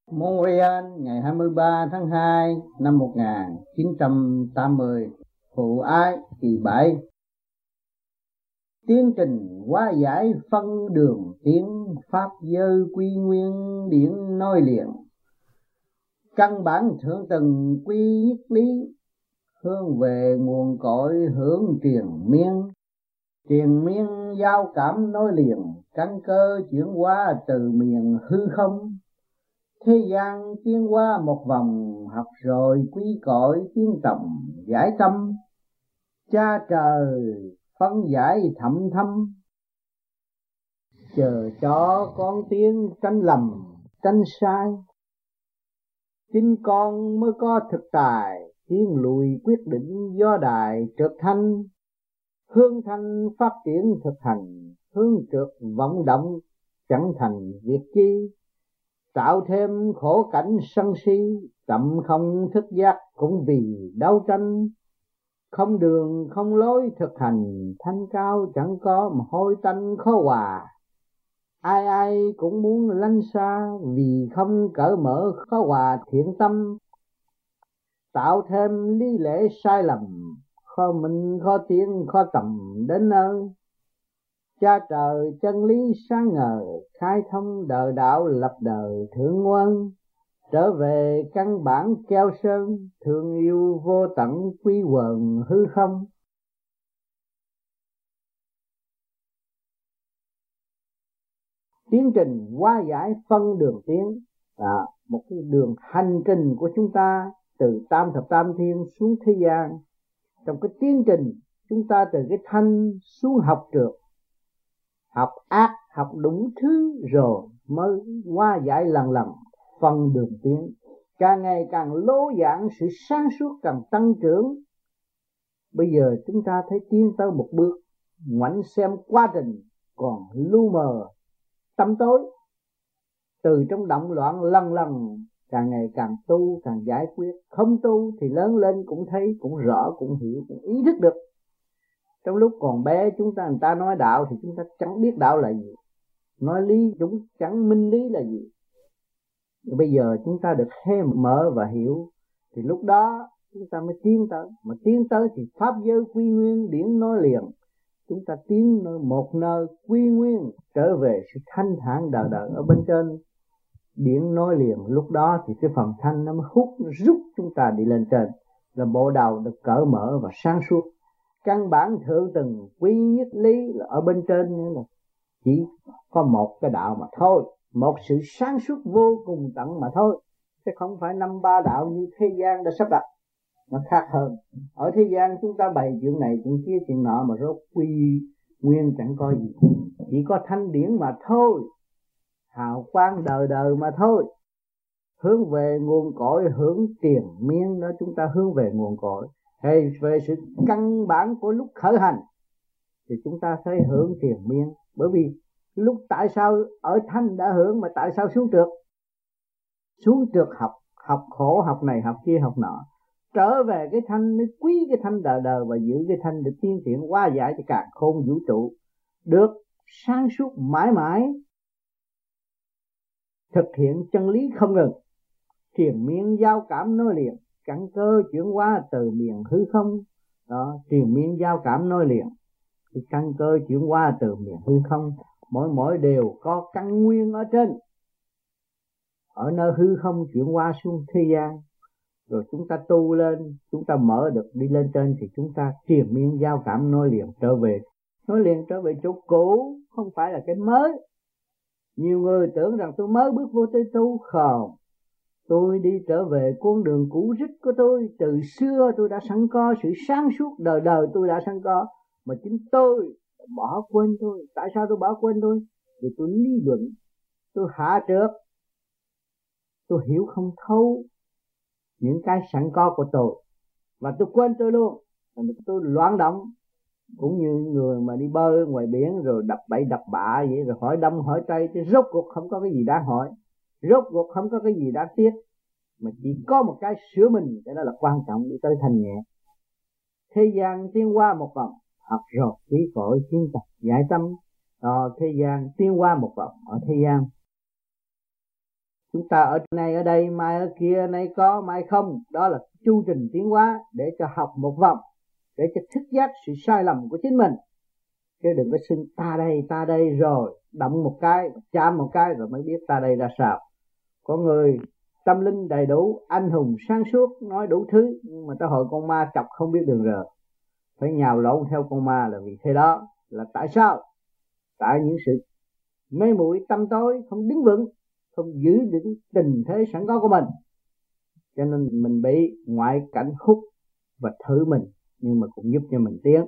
Montreal ngày 23 tháng 2 năm 1980. Phụ ái kỳ 7. Tiến trình hóa giải phân đường tiến, pháp giới quy nguyên điển nói liền. Căn bản thượng tầng quy nhất lý, hướng về nguồn cội hưởng triền miên. Triền miên giao cảm nói liền, căn cơ chuyển hóa từ miền hư không. Thế gian tiến qua một vòng, học rồi quý cõi tiến tầm giải tâm. Cha trời phân giải thậm thâm, chờ cho con tiếng tranh lầm tranh sai. Chính con mới có thực tài, tiến lùi quyết định do đài trượt thanh. Hướng thanh phát triển thực hành, hướng trượt vọng động chẳng thành việc chi. Tạo thêm khổ cảnh sân si, tâm không thức giác cũng vì đấu tranh. Không đường không lối thực hành, thanh cao chẳng có mà hôi tanh khó hòa. Ai ai cũng muốn lánh xa, vì không cởi mở khó hòa thiện tâm. Tạo thêm lý lẽ sai lầm, khó minh khó tiến khó tầm đến nơi. Cha trời chân lý sáng ngời, khai thông đời đạo lập đời thượng nguồn. Trở về căn bản keo sơn, thương yêu vô tận quy quần hư không. Tiến trình hóa giải phân đường tiến là một cái đường hành trình của chúng ta từ tam thập tam thiên xuống thế gian. Trong cái tiến trình chúng ta từ cái thanh xuống học trượt, học ác, học đúng thứ rồi mới hóa giải lần lần phân đường tiến. Càng ngày càng lố giảng, sự sáng suốt càng tăng trưởng. Bây giờ chúng ta thấy tiến tới một bước, ngoảnh xem quá trình còn lu mờ tâm tối. Từ trong động loạn lần lần, càng ngày càng tu càng giải quyết. Không tu thì lớn lên cũng thấy, cũng rõ, cũng hiểu, cũng ý thức được. Trong lúc còn bé người ta nói đạo thì chúng ta chẳng biết đạo là gì, nói lý chúng chẳng minh lý là gì. Bây giờ chúng ta được khai mở và hiểu, thì lúc đó chúng ta mới tiến tới. Mà tiến tới thì pháp giới quy nguyên điển nói liền. Chúng ta tiến một nơi quy nguyên, trở về sự thanh thản đời đời ở bên trên điển nói liền. Lúc đó thì cái phần thanh nó mới hút, nó rút chúng ta đi lên trên, là bộ đầu được cởi mở và sáng suốt. Căn bản thượng tầng quy nhất lý là ở bên trên, nữa là chỉ có một cái đạo mà thôi, một sự sáng suốt vô cùng tận mà thôi, chứ không phải 5-3 đạo như thế gian đã sắp đặt. Nó khác hơn. Ở thế gian chúng ta bày chuyện này chuyện kia chuyện nọ mà rốt quy nguyên chẳng có gì, chỉ có thanh điển mà thôi, hào quang đời đời mà thôi. Hướng về nguồn cội hưởng triền miên đó, chúng ta hướng về nguồn cội hay về sự căn bản của lúc khởi hành thì chúng ta thấy hưởng triền miên. Bởi vì lúc tại sao ở thanh đã hưởng mà tại sao xuống trượt? Xuống trượt học khổ, học này học kia học nọ. Trở về cái thanh mới quý cái thanh đời đời, và giữ cái thanh để tiến triển hóa giải cho cả khôn vũ trụ được sáng suốt mãi mãi. Thực hiện chân lý không ngừng, triền miên giao cảm nói liền, căn cơ chuyển hóa từ miền hư không. Đó, triền miên giao cảm nói liền, cái căn cơ chuyển hóa từ miền hư không. Mỗi đều có căn nguyên ở trên, ở nơi hư không chuyển hóa xuống thế gian. Rồi chúng ta tu lên, chúng ta mở được đi lên trên thì chúng ta triền miên giao cảm nói liền trở về. Nói liền trở về chỗ cũ, không phải là cái mới. Nhiều người tưởng rằng tôi mới bước vô tới tu, không. Tôi đi trở về con đường cũ rích của tôi. Từ xưa tôi đã sẵn có sự sáng suốt, đời đời tôi đã sẵn có. Mà chính tôi bỏ quên tôi. Tại sao tôi bỏ quên tôi? Vì tôi lý luận, tôi hạ trượt, tôi hiểu không thấu những cái sẵn có của tôi, và tôi quên tôi luôn. Tôi loạn động, cũng như người mà đi bơi ngoài biển rồi đập bẫy đập bạ vậy, rồi hỏi đông hỏi tây, thì rốt cuộc không có cái gì đáng hỏi, rốt cuộc không có cái gì đáng tiếc, mà chỉ có một cái sửa mình. Cái đó là quan trọng để tới thanh nhẹ. Thế gian tiến qua một vòng, học rồi quý cõi tiến tập giải tâm. Thế gian tiến qua một vòng, ở thế gian Chúng ta ở này ở đây, mai ở kia, nay có mai không. Đó là chu trình tiến hóa để cho học một vòng, để cho thức giác sự sai lầm của chính mình. Chứ đừng có xưng ta đây rồi động một cái, chạm một cái rồi mới biết ta đây ra sao. Có người tâm linh đầy đủ, anh hùng sáng suốt, nói đủ thứ, nhưng mà tới hồi con ma chọc không biết đường rờ, phải nhào lộn theo con ma. Là vì thế đó là tại sao? Tại những sự mê muội tâm tối, không đứng vững, không giữ được tình thế sẵn có của mình, cho nên mình bị ngoại cảnh hút và thử mình, nhưng mà cũng giúp cho mình tiến.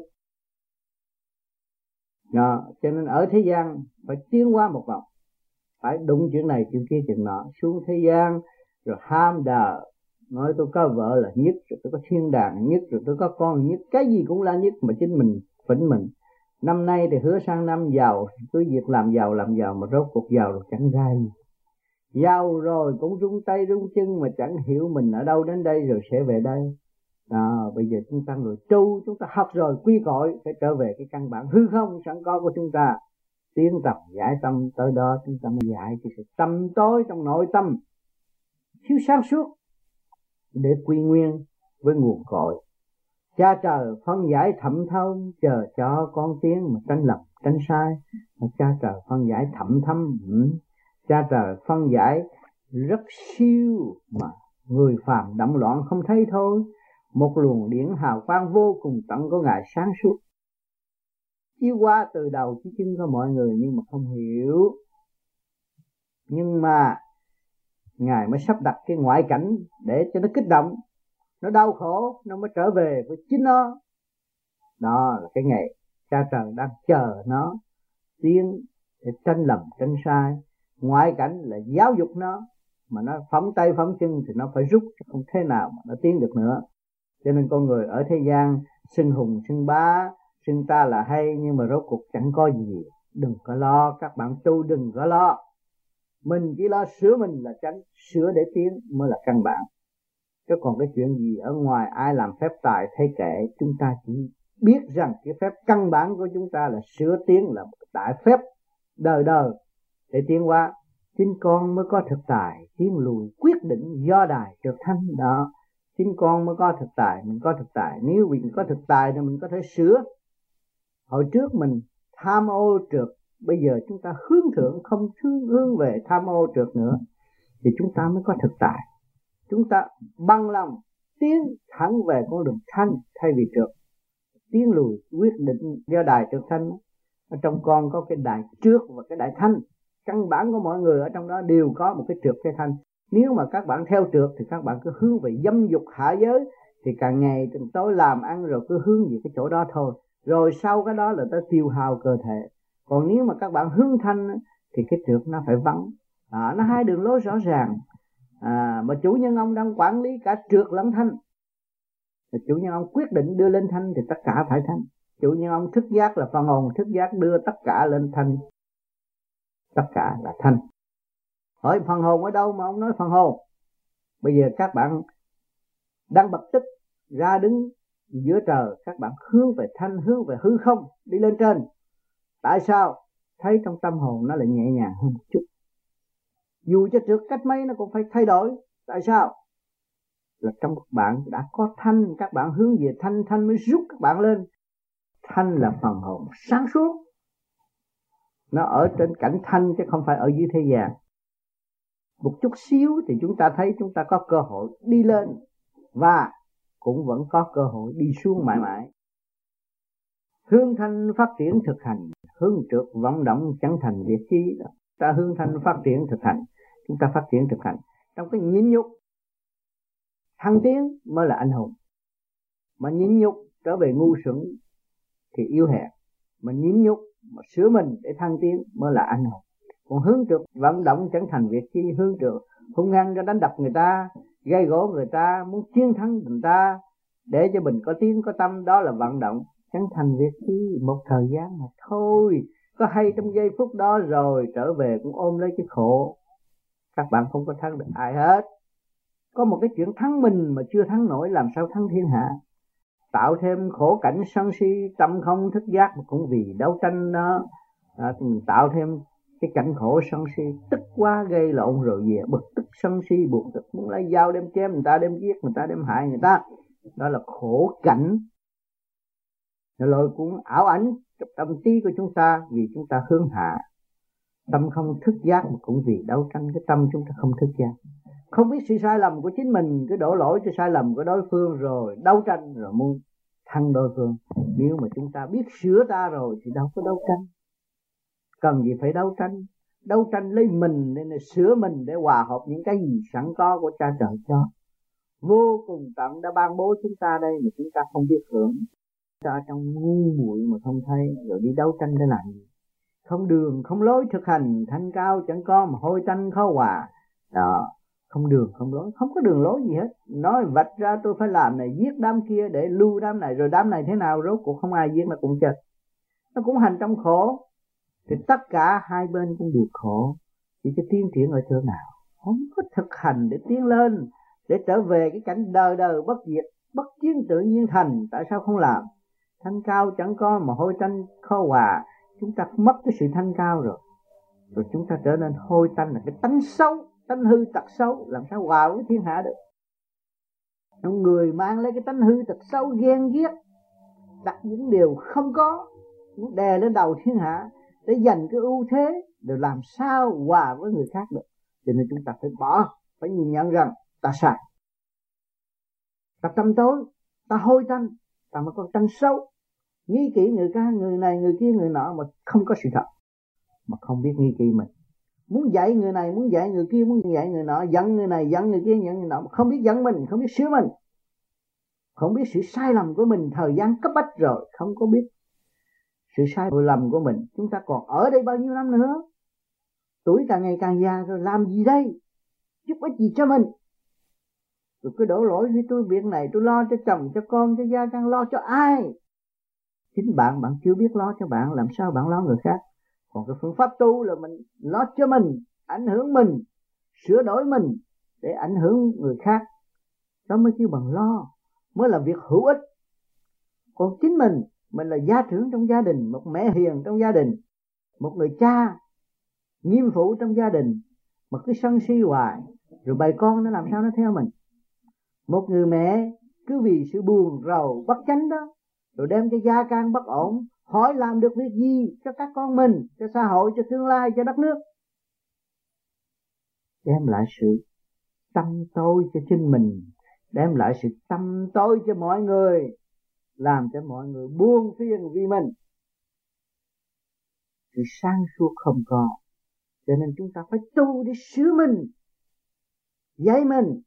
Cho nên ở thế gian phải tiến qua một vòng, phải đụng chuyện này chuyện kia chuyện nọ, xuống thế gian rồi ham đời, nói tôi có vợ là nhất, rồi tôi có thiên đàng nhất, rồi tôi có con nhất, cái gì cũng là nhất, mà chính mình phỉnh mình. Năm nay thì hứa sang năm giàu, cứ việc làm giàu mà rốt cuộc giàu rồi chẳng ra gì. Giàu rồi cũng rung tay rung chân mà chẳng hiểu mình ở đâu đến đây rồi sẽ về đây. Bây giờ chúng ta người tu, chúng ta học rồi quy cội, phải trở về cái căn bản hư không sẵn có của chúng ta. Tiến tập giải tâm tới đó chúng ta mới giải cái sự tâm tối trong nội tâm thiếu sáng suốt để quy nguyên với nguồn cội. Cha trời phân giải thẩm thấu, chờ cho con tiến mà tránh lầm tránh sai. Cha trời phân giải thẩm thâm, cha trời phân giải rất siêu mà người phàm đậm loạn không thấy thôi. Một luồng điển hào quang vô cùng tận của Ngài sáng suốt chiếu qua từ đầu chí chân của mọi người, nhưng mà không hiểu. Nhưng mà Ngài mới sắp đặt cái ngoại cảnh để cho nó kích động, nó đau khổ, nó mới trở về với chính nó. Đó là cái ngày cha trời đang chờ nó tiến để tranh lầm tranh sai. Ngoại cảnh là giáo dục nó, mà nó phóng tay phóng chân thì nó phải rút, không thế nào mà nó tiến được nữa. Cho nên con người ở thế gian xưng hùng xưng bá, xưng ta là hay, nhưng mà rốt cuộc chẳng có gì. Đừng có lo, các bạn tu đừng có lo. Mình chỉ lo sửa mình là tránh, sửa để tiến mới là căn bản. Chứ còn cái chuyện gì ở ngoài ai làm phép tài thay kệ, chúng ta chỉ biết rằng cái phép căn bản của chúng ta là sửa tiến, là một đại phép đời đời để tiến qua. Chính con mới có thực tài, tiến lùi quyết định do đài trực thanh đó. Chính con mới có thực tài, mình có thực tài. Nếu mình có thực tài thì mình có thể sửa. Hồi trước mình tham ô trượt, bây giờ chúng ta hướng thượng, không hướng về tham ô trượt nữa, thì chúng ta mới có thực tài. Chúng ta bằng lòng tiến thẳng về con đường thanh thay vì trượt. Tiến lùi quyết định do đài trượt thanh. Ở trong con có cái đài trượt và cái đài thanh. Căn bản của mọi người ở trong đó đều có một cái trượt cái thanh. Nếu mà các bạn theo trượt thì các bạn cứ hướng về dâm dục hạ giới, thì càng ngày càng tối làm ăn rồi cứ hướng về cái chỗ đó thôi. Rồi sau cái đó là tới tiêu hao cơ thể. Còn nếu mà các bạn hướng thanh thì cái trượt nó phải vắng. Nó hai đường lối rõ ràng. Mà chủ nhân ông đang quản lý cả trượt lẫn thanh. Chủ nhân ông quyết định đưa lên thanh thì tất cả phải thanh. Chủ nhân ông thức giác là phần hồn thức giác đưa tất cả lên thanh, tất cả là thanh. Hỏi phần hồn ở đâu mà ông nói phần hồn? Bây giờ các bạn đang bật tích ra đứng giữa trời, các bạn hướng về thanh, hướng về hư không, đi lên trên. Tại sao? Thấy trong tâm hồn nó lại nhẹ nhàng hơn một chút. Dù cho trượt cách mấy nó cũng phải thay đổi. Tại sao? Là trong các bạn đã có thanh, các bạn hướng về thanh, thanh mới rút các bạn lên. Thanh là phần hồn sáng suốt, nó ở trên cảnh thanh chứ không phải ở dưới thế gian. Một chút xíu thì chúng ta thấy chúng ta có cơ hội đi lên, và cũng vẫn có cơ hội đi xuống mãi mãi. Hướng thanh phát triển thực hành, hướng trượt vọng động chẳng thành việc chi. Ta hướng thanh phát triển thực hành, chúng ta phát triển thực hành trong cái nhịn nhục. Thăng tiến mới là anh hùng. Mà nhịn nhục trở về ngu xuẩn thì yếu hèn. Mà nhịn nhục mà sửa mình để thăng tiến mới là anh hùng. Còn hướng trượt vận động chẳng thành việc chi. Hướng trượt hung hăng cho đánh đập người ta, gây gỗ người ta, muốn chiến thắng người ta để cho mình có tiếng có tâm, đó là vận động chẳng thành việc chi. Một thời gian mà thôi, có hay trong giây phút đó rồi trở về cũng ôm lấy cái khổ. Các bạn không có thắng được ai hết. Có một cái chuyện thắng mình mà chưa thắng nổi, làm sao thắng thiên hạ. Tạo thêm khổ cảnh sân si, tâm không thức giác mà cũng vì đấu tranh đó. Mình tạo thêm cái cảnh khổ sân si, tức quá gây lộn rồi về bực tức sân si buồn tức, muốn lấy dao đem chém người ta, đem giết người ta, đem hại người ta. Đó là khổ cảnh, rồi cũng ảo ảnh trong tâm trí của chúng ta, vì chúng ta hướng hạ. Tâm không thức giác mà cũng vì đấu tranh cái tâm chúng ta không thức giác, không biết sự sai lầm của chính mình, cứ đổ lỗi cho sai lầm của đối phương rồi đấu tranh, rồi muốn thắng đối phương. Nếu mà chúng ta biết sửa ta rồi thì đâu có đấu tranh, cần gì phải đấu tranh. Đấu tranh lấy mình để sửa mình, để hòa hợp những cái gì sẵn có của cha trời cho. Vô cùng tận đã ban bố chúng ta đây mà chúng ta không biết hưởng. Ta trong ngu muội mà không thấy, rồi đi đấu tranh để làm gì? Không đường không lối thực hành, thanh cao chẳng có mà hôi tanh khó hòa. Đó, không đường không lối, không có đường lối gì hết. Nói vạch ra tôi phải làm này, giết đám kia để lưu đám này, rồi đám này thế nào rốt cuộc không ai giết nó cũng chết, nó cũng hành trong khổ. Thì tất cả hai bên cũng đều khổ, chỉ cái tiến triển ở chỗ nào? Không có thực hành để tiến lên, để trở về cái cảnh đời đời bất diệt, bất chiến tự nhiên thành. Tại sao không làm? Thanh cao chẳng có mà hôi tanh khó hòa. Chúng ta mất cái sự thanh cao rồi, rồi chúng ta trở nên hôi tanh, là cái tánh xấu, tánh hư tật xấu, làm sao hòa với thiên hạ được? Những người mang lấy cái tánh hư tật xấu, ghen ghét, đặt những điều không có, nó đè lên đầu thiên hạ để giành cái ưu thế, rồi làm sao hòa với người khác được. Cho nên chúng ta phải bỏ, phải nhìn nhận rằng ta sai, ta tâm tối, ta hôi tanh, ta mà còn tánh xấu, nghi kỵ người ta, người này người kia người nọ mà không có sự thật, mà không biết nghi kỵ mình. Muốn dạy người này, muốn dạy người kia, muốn dạy người nọ, giận người này, giận người kia, giận người nọ, không biết giận mình, không biết sửa mình, không biết sự sai lầm của mình. Thời gian cấp bách rồi, không có biết sự sai lầm của mình. Chúng ta còn ở đây bao nhiêu năm nữa? Tuổi càng ngày càng già rồi, làm gì đây? Giúp ích gì cho mình? Rồi cứ đổ lỗi với tôi, việc này tôi lo cho chồng, cho con, cho gia can, lo cho ai? Chính bạn chưa biết lo cho bạn, làm sao bạn lo người khác? Còn cái phương pháp tu là mình lo cho mình, ảnh hưởng mình, sửa đổi mình để ảnh hưởng người khác. Đó mới kêu bằng lo, mới là việc hữu ích. Còn chính mình là gia trưởng trong gia đình, một mẹ hiền trong gia đình, một người cha nghiêm phụ trong gia đình, mà cứ sân si hoài, rồi bầy con nó làm sao nó theo mình? Một người mẹ cứ vì sự buồn rầu bất chánh đó, rồi đem cho gia can bất ổn, hỏi làm được việc gì cho các con mình, cho xã hội, cho tương lai, cho đất nước? Đem lại sự tâm tối cho chính mình, đem lại sự tâm tối cho mọi người, làm cho mọi người buông phiền vì mình. Sự sáng suốt không có, cho nên chúng ta phải tu để sửa mình, dạy mình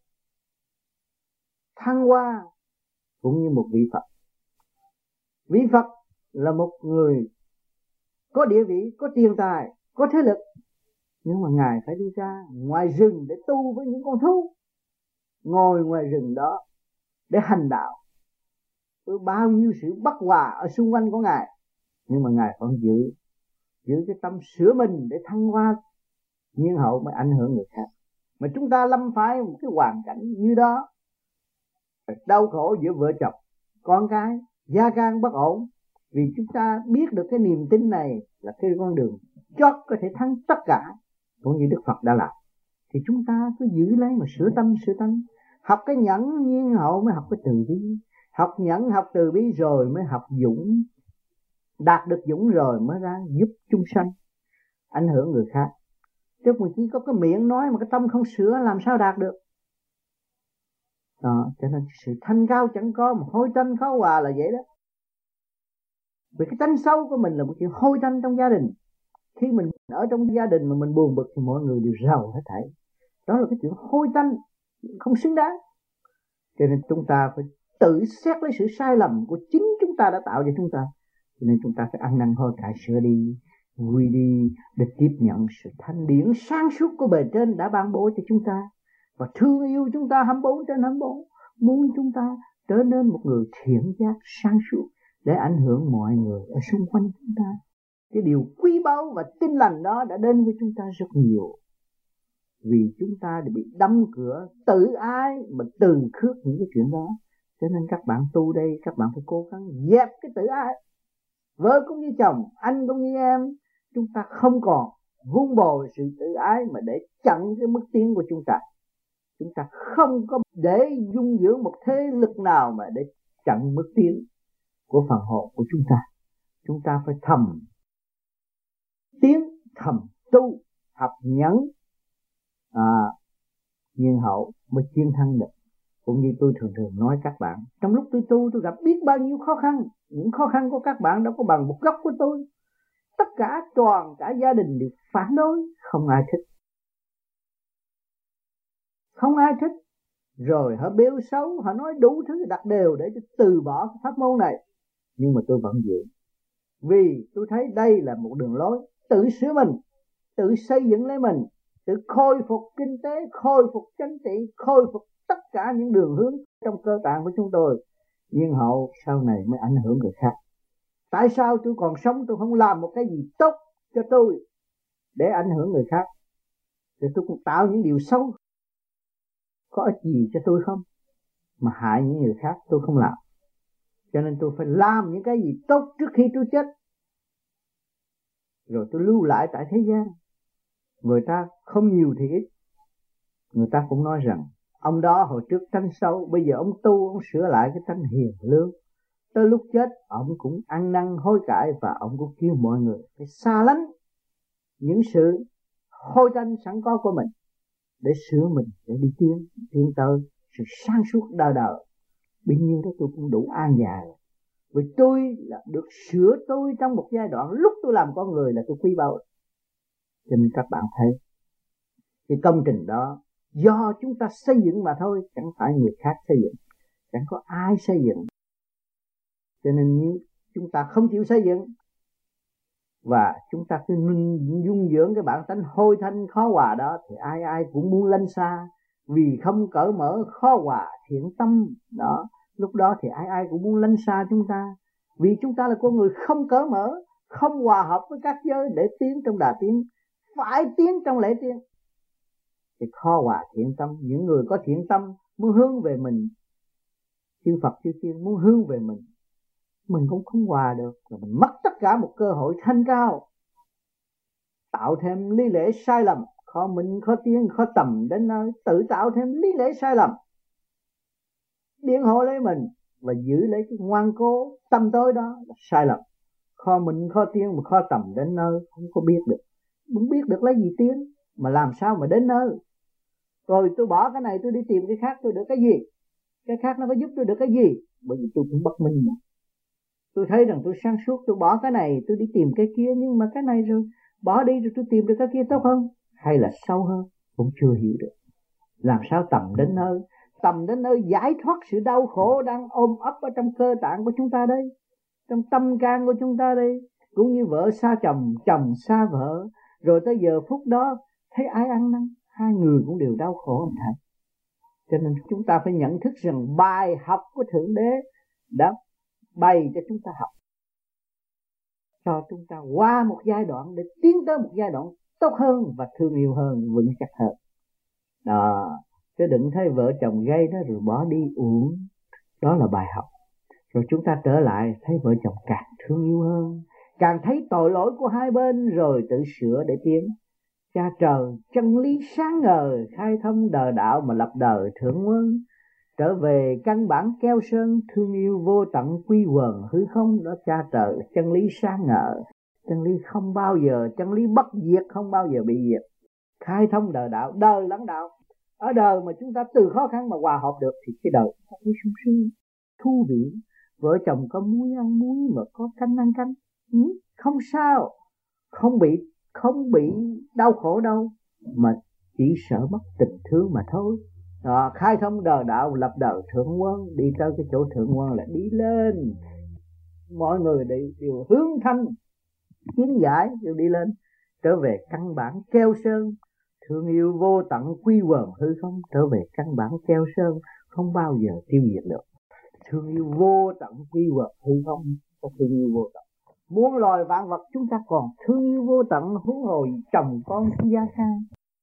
thăng hoa, cũng như một vị Phật. Vị Phật là một người có địa vị, có tiền tài, có thế lực, nhưng mà Ngài phải đi ra ngoài rừng để tu với những con thú, ngồi ngoài rừng đó để hành đạo với bao nhiêu sự bất hòa ở xung quanh của Ngài. Nhưng mà Ngài vẫn giữ cái tâm sửa mình để thăng hoa nhiên hậu, mới ảnh hưởng người khác. Mà chúng ta lâm phải một cái hoàn cảnh như đó, đau khổ giữa vợ chồng, con cái, gia can bất ổn, vì chúng ta biết được cái niềm tin này là cái con đường chót có thể thắng tất cả, cũng như Đức Phật đã làm. Thì chúng ta cứ giữ lấy mà sửa tâm, sửa tánh. Học cái nhẫn nhiên hậu mới học cái từ bi. Học nhẫn, học từ bi rồi mới học dũng. Đạt được dũng rồi mới ra giúp chúng sanh, ảnh hưởng người khác. Chứ mà chỉ có cái miệng nói mà cái tâm không sửa làm sao đạt được. Đó, cho nên sự thanh cao chẳng có mà hôi tanh khó hòa là vậy đó. Vì cái tánh xấu của mình là một chuyện hôi tanh trong gia đình. Khi mình ở trong gia đình mà mình buồn bực thì mọi người đều rầu hết thảy. Đó là cái chuyện hôi tanh, không xứng đáng. Cho nên chúng ta phải tự xét lấy sự sai lầm của chính chúng ta đã tạo cho chúng ta. Cho nên chúng ta phải ăn năn hối cải, sửa đi, vui đi, để tiếp nhận sự thanh điển sáng suốt của bề trên đã ban bố cho chúng ta. Và thương yêu chúng ta 24/24, muốn chúng ta trở nên một người thiện giác sáng suốt để ảnh hưởng mọi người ở xung quanh chúng ta. Cái điều quý báu và tinh lành đó đã đến với chúng ta rất nhiều. Vì chúng ta đã bị đóng cửa tự ái mà từ khước những cái chuyện đó. Cho nên các bạn tu đây, các bạn phải cố gắng dẹp cái tự ái. Vợ cũng như chồng, anh cũng như em, chúng ta không còn vun bồi sự tự ái mà để chặn cái bước tiến của chúng ta. Chúng ta không có để dung dưỡng một thế lực nào mà để chặn bước tiến của phần hồn của chúng ta. Chúng ta phải thầm tiến, thầm tu, học nhẫn, nhiên hậu mới chiến thắng được. Cũng như tôi thường thường nói các bạn, trong lúc tôi tu tôi gặp biết bao nhiêu khó khăn. Những khó khăn của các bạn đâu có bằng một góc của tôi. Tất cả toàn cả gia đình đều phản đối, không ai thích. Không ai thích. Rồi họ bêu xấu, họ nói đủ thứ đặt đều để từ bỏ cái pháp môn này. Nhưng mà tôi vẫn giữ. Vì tôi thấy đây là một đường lối tự sửa mình, tự xây dựng lấy mình, tự khôi phục kinh tế, khôi phục chính trị, khôi phục tất cả những đường hướng trong cơ tạng của chúng tôi. Nhưng hậu sau này mới ảnh hưởng người khác. Tại sao tôi còn sống tôi không làm một cái gì tốt cho tôi để ảnh hưởng người khác? Thì tôi cũng tạo những điều xấu có ích gì cho tôi không? Mà hại những người khác tôi không làm. Cho nên tôi phải làm những cái gì tốt trước khi tôi chết. Rồi tôi lưu lại tại thế gian. Người ta không nhiều thì ít. Người ta cũng nói rằng ông đó hồi trước tánh xấu, bây giờ ông tu, ông sửa lại cái tánh hiền lương. Tới lúc chết ông cũng ăn năn hối cải, và ông cũng kêu mọi người phải xa lánh những sự hôi tanh sẵn có của mình để sửa mình, để đi tiến tới sự sáng suốt đời đời. Bấy nhiêu đó tôi cũng đủ an già rồi. Vì tôi là được sửa tôi trong một giai đoạn lúc tôi làm con người là tôi quý báu. Cho nên các bạn thấy cái công trình đó do chúng ta xây dựng mà thôi, chẳng phải người khác xây dựng, chẳng có ai xây dựng. Cho nên nếu chúng ta không chịu xây dựng và chúng ta cứ dung dưỡng cái bản tánh hôi thanh khó hòa đó, thì ai ai cũng muốn lánh xa. Vì không cởi mở khó hòa thiện tâm đó, lúc đó thì ai ai cũng muốn lánh xa chúng ta. Vì chúng ta là con người không cởi mở, không hòa hợp với các giới để tiến trong đà tiến, phải tiến trong lễ tiến. Thì khó hòa thiện tâm. Những người có thiện tâm muốn hướng về mình, chư Phật chư Thiên muốn hướng về mình cũng không hòa được, và mình mất tất cả một cơ hội thanh cao, tạo thêm lý lẽ sai lầm, khó minh khó tiến khó tầm đến nơi, tự tạo thêm lý lẽ sai lầm, biện hộ lấy mình và giữ lấy cái ngoan cố tâm tối đó là sai lầm. Khó minh khó tiến mà khó tầm đến nơi, không có biết được, không biết được lấy gì tiến, mà làm sao mà đến nơi. Rồi tôi bỏ cái này tôi đi tìm cái khác, tôi được cái gì? Cái khác nó có giúp tôi được cái gì? Bởi vì tôi cũng bất minh mà. Tôi thấy rằng tôi sáng suốt, tôi bỏ cái này tôi đi tìm cái kia, nhưng mà cái này rồi bỏ đi rồi tôi tìm được cái kia tốt hơn hay là sâu hơn cũng chưa hiểu được. Làm sao tầm đến nơi? Tầm đến nơi giải thoát sự đau khổ đang ôm ấp ở trong cơ tạng của chúng ta đây, trong tâm can của chúng ta đây. Cũng như vợ xa chồng, chồng xa vợ, rồi tới giờ phút đó thấy ai ăn năn, hai người cũng đều đau khổ anh thầy. Cho nên chúng ta phải nhận thức rằng bài học của Thượng Đế đã bày cho chúng ta học, cho chúng ta qua một giai đoạn để tiến tới một giai đoạn tốt hơn và thương yêu hơn, vững chắc hơn. Đó, chứ đừng thấy vợ chồng gây đó rồi bỏ đi uổng. Đó là bài học. Rồi chúng ta trở lại thấy vợ chồng càng thương yêu hơn, càng thấy tội lỗi của hai bên rồi tự sửa để tiến. Cha trời chân lý sáng ngời, khai thông đời đạo mà lập đời thượng quân. Trở về căn bản keo sơn, thương yêu vô tận quy quần hư không. Đó cha trời chân lý sáng ngời, chân lý không bao giờ, chân lý bất diệt không bao giờ bị diệt. Khai thông đời đạo, đời lẫn đạo. Ở đời mà chúng ta từ khó khăn mà hòa hợp được thì cái đời nó thấy sung sướng, thú vị. Vợ chồng có muối ăn muối mà có canh ăn canh, không sao, không bị đau khổ đâu, mà chỉ sợ mất tình thương mà thôi. Đó, khai thông đời đạo lập đời thượng quân, đi tới cái chỗ thượng quân là đi lên. Mọi người đều hướng thanh tiến giải, đều đi lên, trở về căn bản keo sơn, thương yêu vô tận quy quần hư không. Trở về căn bản keo sơn không bao giờ tiêu diệt được. Thương yêu vô tận quy quần hư không, có thương yêu vô tận. Muôn loài vạn vật chúng ta còn thương yêu vô tận, huống hồ chồng con khi gia khang.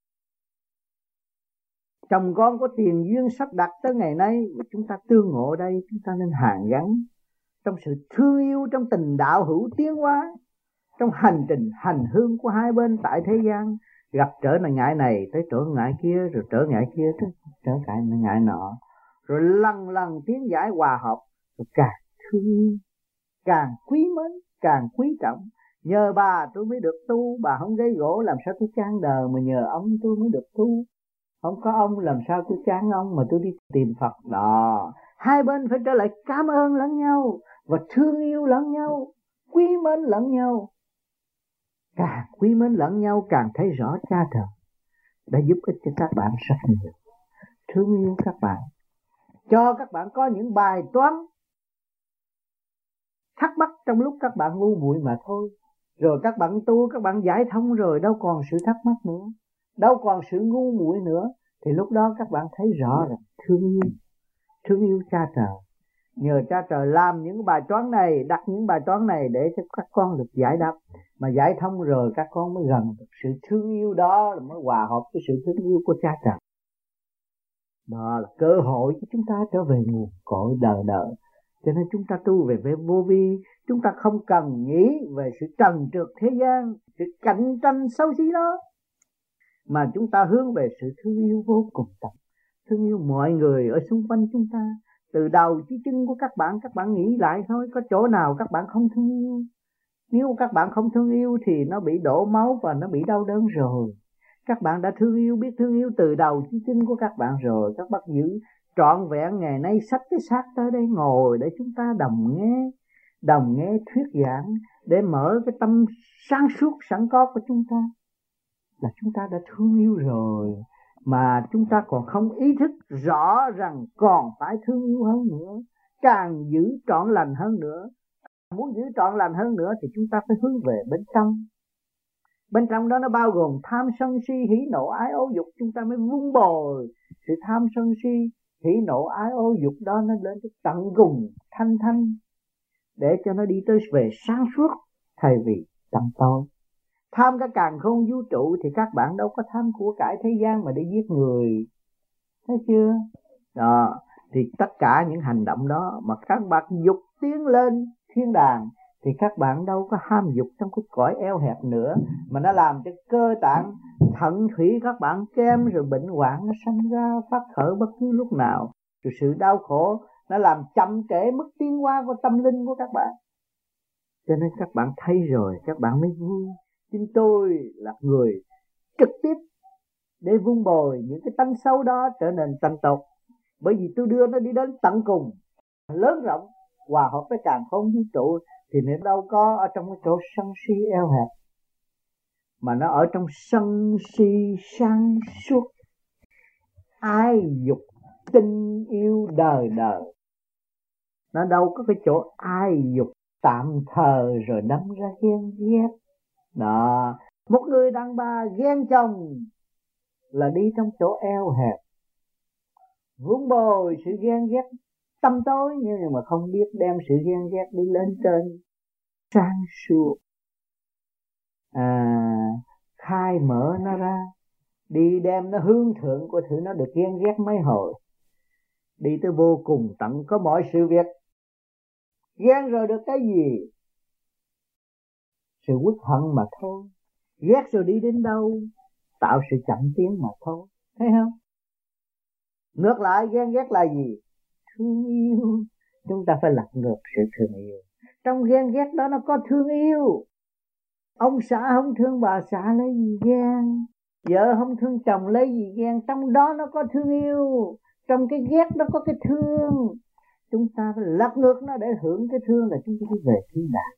Chồng con có tiền duyên sắp đặt tới ngày nay mà chúng ta tương ngộ đây, chúng ta nên hàn gắn trong sự thương yêu, trong tình đạo hữu tiến hóa. trong hành trình hành hương của hai bên tại thế gian, gặp trở ngại này tới trở ngại kia, rồi trở ngại kia tới trở ngại nọ, rồi lần lần tiến giải hòa hợp, rồi càng thương, càng quý mến, càng quý trọng. Nhờ bà tôi mới được tu, bà không gây gỗ làm sao tôi chán đời, mà nhờ ông tôi mới được tu. Không có ông làm sao tôi chán ông mà tôi đi tìm Phật. Đó, hai bên phải trở lại cảm ơn lẫn nhau và thương yêu lẫn nhau, quý mến lẫn nhau. Càng quý mến lẫn nhau càng thấy rõ Cha Trời đã giúp ích cho các bạn rất nhiều, thương yêu các bạn, cho các bạn có những bài toán thắc mắc trong lúc các bạn ngu muội mà thôi. Rồi các bạn tu, các bạn giải thông rồi, đâu còn sự thắc mắc nữa, đâu còn sự ngu muội nữa. Thì lúc đó các bạn thấy rõ rằng thương yêu Cha Trời. Nhờ Cha Trời làm những bài toán này, đặt những bài toán này để cho các con được giải đáp. Mà giải thông rồi các con mới gần được sự thương yêu đó, mới hòa hợp với sự thương yêu của Cha Trời. Đó là cơ hội cho chúng ta trở về nguồn cội đời đời. Cho nên chúng ta tu về vô vi, chúng ta không cần nghĩ về sự trần trượt thế gian, sự cạnh tranh xấu xí đó, mà chúng ta hướng về sự thương yêu vô cùng tận, thương yêu mọi người ở xung quanh chúng ta. Từ đầu chí chân của các bạn nghĩ lại thôi, có chỗ nào các bạn không thương yêu? Nếu các bạn không thương yêu thì nó bị đổ máu và nó bị đau đớn rồi. Các bạn đã thương yêu, biết thương yêu từ đầu chí chân của các bạn rồi. Các bạn giữ trọn vẹn ngày nay xách cái xác tới đây ngồi để chúng ta đồng nghe thuyết giảng, để mở cái tâm sáng suốt sẵn có của chúng ta, là chúng ta đã thương yêu rồi. Mà chúng ta còn không ý thức rõ rằng còn phải thương yêu hơn nữa, càng giữ trọn lành hơn nữa. Muốn giữ trọn lành hơn nữa thì chúng ta phải hướng về bên trong. Bên trong đó nó bao gồm tham sân si hỉ nộ ái ố dục. Chúng ta mới vun bồi sự tham sân si hỉ nộ ái ố dục đó, nó lên tới tận cùng thanh để cho nó đi tới về sáng suốt, thay vì tận tối. Tham cái càn khôn vũ trụ thì các bạn đâu có tham của cải thế gian mà để giết người, thấy chưa? Đó, thì tất cả những hành động đó mà các bạn dục tiến lên thiên đàng thì các bạn đâu có ham dục trong cái cõi eo hẹp nữa, mà nó làm cho cơ tạng thận thủy các bạn kém, rồi bệnh hoạn nó sanh ra phát khởi bất cứ lúc nào, rồi sự đau khổ nó làm chậm trễ mức tiến hóa của tâm linh của các bạn. Cho nên các bạn thấy rồi các bạn mới vui. Chính tôi là người trực tiếp để vun bồi những cái tánh xấu đó trở nên tận tốt, bởi vì tôi đưa nó đi đến tận cùng lớn rộng, hòa hợp với càn khôn vũ trụ. Thì nó đâu có ở trong cái chỗ sân si eo hẹp, mà nó ở trong sân si sáng suốt, ai dục tình yêu đời đời. Nó đâu có cái chỗ ai dục tạm thời rồi đâm ra ghen ghét. Đó, một người đàn bà ghen chồng là đi trong chỗ eo hẹp, vun bồi sự ghen ghét tâm tối, nhưng mà không biết đem sự ghen ghét đi lên trên sáng suốt, khai mở nó ra, đi đem nó hướng thượng, coi thử nó được ghen ghét mấy hồi, đi tới vô cùng tận có mọi sự việc. Ghen rồi được cái gì? Sự uất hận mà thôi. Ghét rồi đi đến đâu? Tạo sự chậm tiến mà thôi, thấy không? Ngược lại ghen ghét là gì? Thương yêu. Chúng ta phải lật ngược sự thương yêu. Trong ghen ghét đó nó có thương yêu. Ông xã không thương bà xã lấy gì ghen, vợ không thương chồng lấy gì ghen. Trong đó nó có thương yêu, trong cái ghét đó có cái thương. Chúng ta phải lật ngược nó để hưởng cái thương, là chúng ta phải về thiên đàng.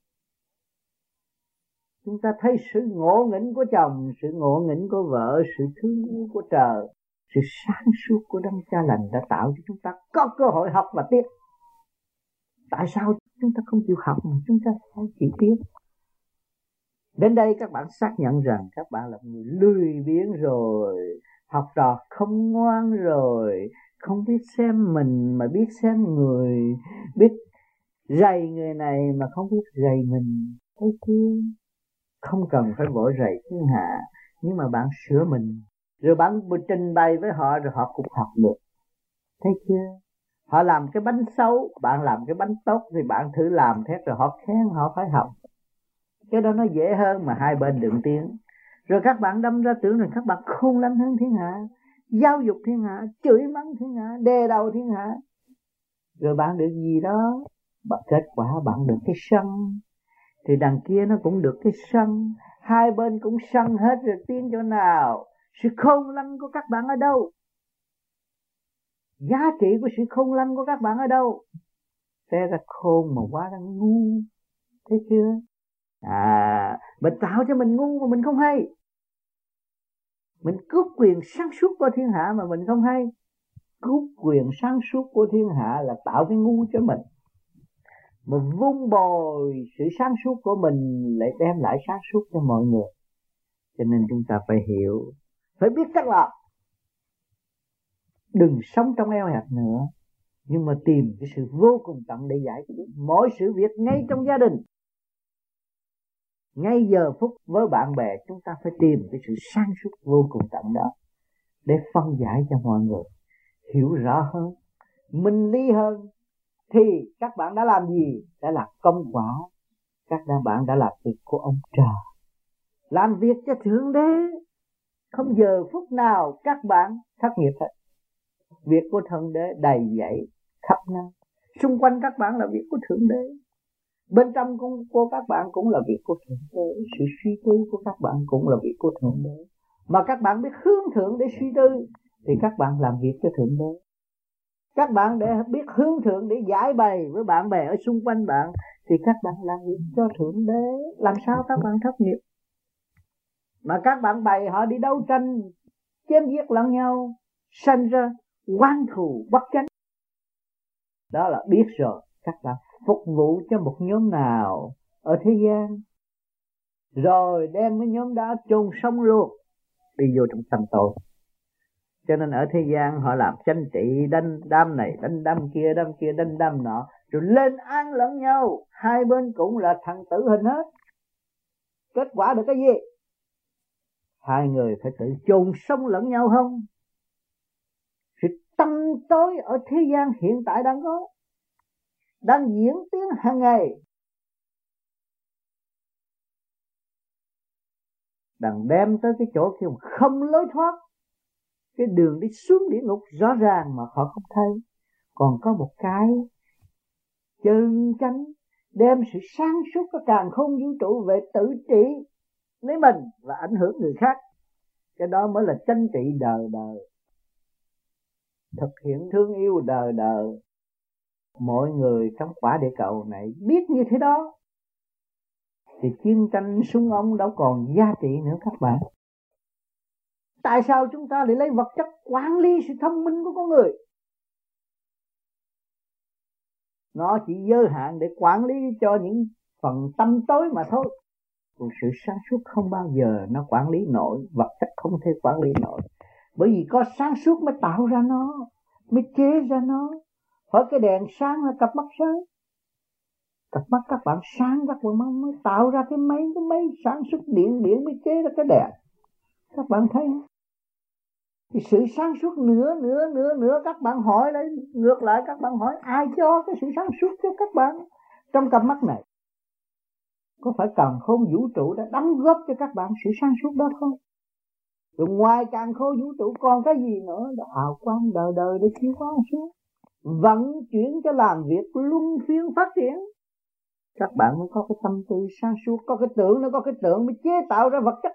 Chúng ta thấy sự ngộ nghĩnh của chồng, sự ngộ nghĩnh của vợ, sự thương yêu của trời, sự sáng suốt của đấng Cha lành đã tạo cho chúng ta có cơ hội học và tiếp. Tại sao chúng ta không chịu học mà chúng ta phải chịu tiếp? Đến đây các bạn xác nhận rằng các bạn là người lười biếng rồi, học trò không ngoan rồi, không biết xem mình mà biết xem người, biết rầy người này mà không biết rầy mình, thấy chưa? Không cần phải vội rầy thiên hạ, nhưng mà bạn sửa mình, rồi bạn trình bày với họ, rồi họ cũng học được, thấy chưa? Họ làm cái bánh xấu, bạn làm cái bánh tốt, thì bạn thử làm thế rồi họ khen, họ phải học. Cái đó nó dễ hơn mà hai bên đừng tiến. Rồi các bạn đâm ra tưởng rằng các bạn khôn lắm hơn thiên hạ, giáo dục thiên hạ, chửi mắng thiên hạ, đè đầu thiên hạ. Rồi bạn được gì đó? Kết quả bạn được cái sân. Thì đằng kia nó cũng được cái sân. Hai bên cũng sân hết rồi tiến chỗ nào? Sự khôn lanh của các bạn ở đâu? Giá trị của sự khôn lanh của các bạn ở đâu? Thế ra khôn mà quá ra ngu. Thấy chưa? Mình tạo cho mình ngu mà mình không hay. Mình cướp quyền sáng suốt của thiên hạ mà mình không hay. Cướp quyền sáng suốt của thiên hạ là tạo cái ngu cho mình. Mà vun bồi sự sáng suốt của mình lại đem lại sáng suốt cho mọi người. Cho nên chúng ta phải hiểu, phải biết cách làm. Đừng sống trong eo hẹp nữa, nhưng mà tìm cái sự vô cùng tận để giải quyết mọi sự việc ngay trong gia đình. Ngay giờ phút với bạn bè chúng ta phải tìm cái sự sáng suốt vô cùng tận đó để phân giải cho mọi người hiểu rõ hơn, minh lý hơn. Thì các bạn đã làm gì? Đã là công quả. Các bạn đã làm việc của ông trời, làm việc cho Thượng Đế. Không giờ phút nào các bạn thất nghiệp hết. Việc của Thượng Đế đầy dẫy khắp nơi. Xung quanh các bạn là việc của Thượng Đế. Bên trong của các bạn cũng là việc của Thượng Đế. Sự suy tư của các bạn cũng là việc của Thượng Đế. Mà các bạn biết hướng thượng để suy tư thì các bạn làm việc cho Thượng Đế. Các bạn để biết hướng thượng để giải bày với bạn bè ở xung quanh bạn thì các bạn làm việc cho Thượng Đế. Làm sao các bạn thất nghiệp? Mà các bạn bày họ đi đấu tranh, chém giết lẫn nhau, sanh ra oán thù bất chánh. Đó là biết rồi các bạn phục vụ cho một nhóm nào ở thế gian, rồi đem cái nhóm đó chôn sống luôn, đi vô trong tâm tối. Cho nên ở thế gian họ làm tranh trị, đánh đam này, đánh đam kia, đánh đam nọ, rồi lên án lẫn nhau. Hai bên cũng là thằng tử hình hết. Kết quả được cái gì? Hai người phải tự chôn sống lẫn nhau không? Sự tâm tối ở thế gian hiện tại đang có, đang diễn tiến hàng ngày, đang đem tới cái chỗ kia không lối thoát. Cái đường đi xuống địa ngục rõ ràng mà họ không thấy. Còn có một cái chân chánh đem sự sáng suốt của càn khôn vũ trụ về tự trị lấy mình và ảnh hưởng người khác. Cái đó mới là chánh trị đời đời, thực hiện thương yêu đời đời. Mọi người trong quả địa cầu này biết như thế đó thì chiến tranh súng ống đâu còn giá trị nữa các bạn. Tại sao chúng ta lại lấy vật chất quản lý sự thông minh của con người? Nó chỉ giới hạn để quản lý cho những phần tâm tối mà thôi. Còn sự sáng suốt không bao giờ nó quản lý nổi, vật chất không thể quản lý nổi. Bởi vì có sáng suốt mới tạo ra nó, mới chế ra nó. Hỏi cái đèn sáng là cặp mắt sáng. Cặp mắt các bạn sáng, các bạn mới tạo ra cái máy sản xuất điện mới chế ra cái đèn. Các bạn thấy không? Thì sự sáng suốt nữa các bạn hỏi lại, ngược lại các bạn hỏi ai cho cái sự sáng suốt cho các bạn trong cặp mắt này? Có phải càn khôn vũ trụ đã đóng góp cho các bạn sự sáng suốt đó không? Rồi ngoài càn khôn vũ trụ còn cái gì nữa? Là hào quang đời đời để chiếu quang xuống, vận chuyển cho làm việc luân phiên phát triển. Các bạn mới có cái tâm tư sáng suốt, có cái tưởng, nó có cái tưởng mới chế tạo ra vật chất,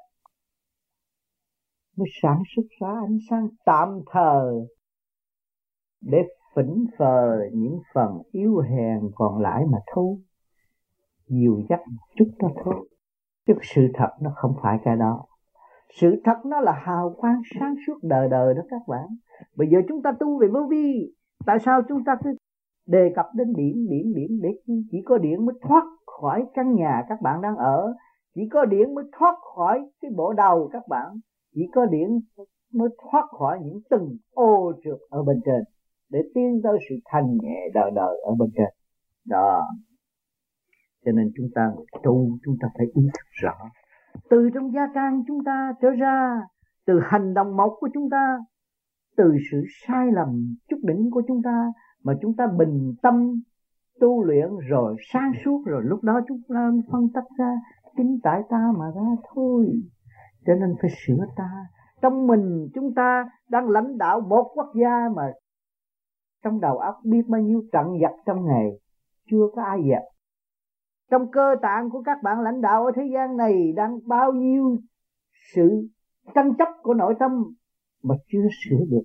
mới sản xuất ra ánh sáng tạm thời để phỉnh phờ những phần yếu hèn còn lại mà thôi, dìu dắt một chút đó thôi. Chứ sự thật nó không phải cái đó. Sự thật nó là hào quang sáng suốt đời đời đó các bạn. Bây giờ chúng ta tu về vô vi, tại sao chúng ta cứ đề cập đến điện để chỉ có điện mới thoát khỏi căn nhà các bạn đang ở, chỉ có điện mới thoát khỏi cái bộ đầu các bạn, chỉ có điện mới thoát khỏi những từng ô trượt ở bên trên để tiến tới sự thanh nhẹ đời đời ở bên trên đó. Cho nên chúng ta tu, chúng ta phải ý thức rõ từ trong gia can chúng ta trở ra, từ hành động mộc của chúng ta, từ sự sai lầm chút đỉnh của chúng ta mà chúng ta bình tâm tu luyện rồi sáng suốt, rồi lúc đó chúng ta phân tách ra chính tại ta mà ra thôi. Cho nên phải sửa ta. Trong mình chúng ta đang lãnh đạo một quốc gia mà trong đầu óc biết bao nhiêu trận giặc trong ngày, chưa có ai dẹp. Trong cơ tạng của các bạn lãnh đạo ở thế gian này đang bao nhiêu sự tranh chấp của nội tâm mà chưa sửa được,